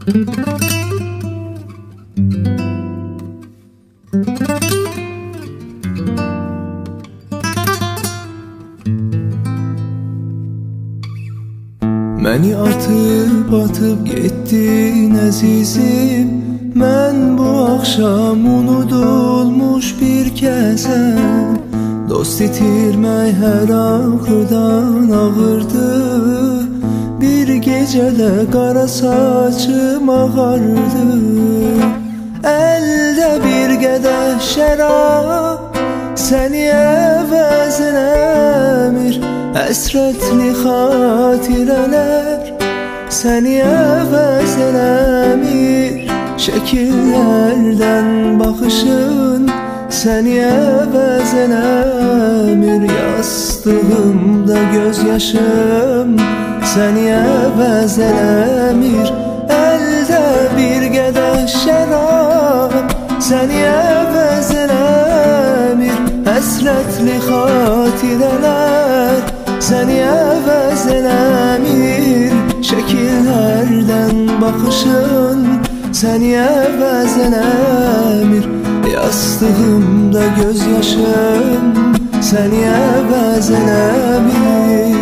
Məni atıb getdin əzizim. Mən bu axşam unudulmuş bir kəsəm. Dost itirmək hər axırdan ağırdır. Bir gecədə qara saçım ağardı. Əldə bir qədər şərab səni əvəzləmir. Həsrətli xatirələr səni əvəzləmir. Şəkillərdən baxışın səni əvəzləmir. Yastığımda göz yaşım səni əvəzləmir. Əldə bir qədər şərab səni əvəzləmir. Həsrətli xatirələr səni əvəzləmir. Şəkillərdən baxışın səni əvəzləmir. Yastığımda göz yaşım səni əvəzləmir.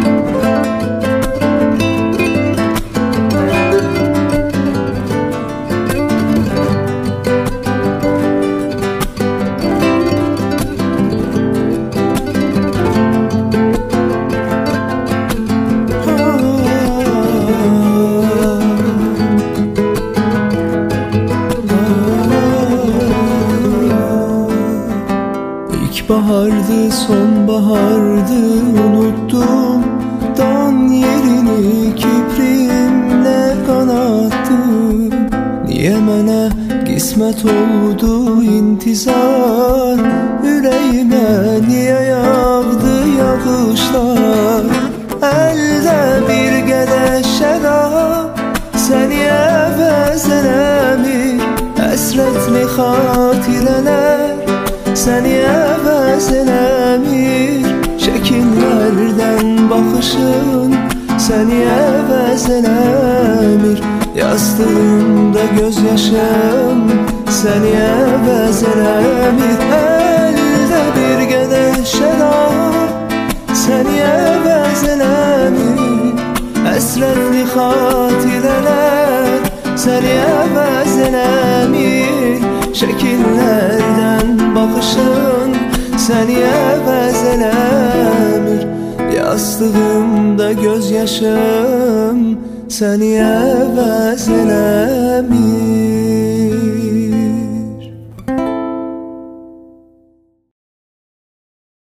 Bahardı, sonbahardı, unuttum dan yerini kibrimle kanattım. Niye mənə qismət oldu intizar? Ürəyimə niye yağdı yağışlar? Əldə bir qədər şərab səni əvəzləmir. Həsrətli xatirələr səni əvəzləmir. Şəkillərdən baxışın səni əvəzləmir. Yastığımda göz yaşım səni əvəzləmir. Əldə bir qədər şərab səni əvəzləmir. Həsrətli xatirələr səni əvəzləmir. Şəkillərdən baxışın səni əvəzləmir. Yastığımda göz yaşım səni əvəzləmir.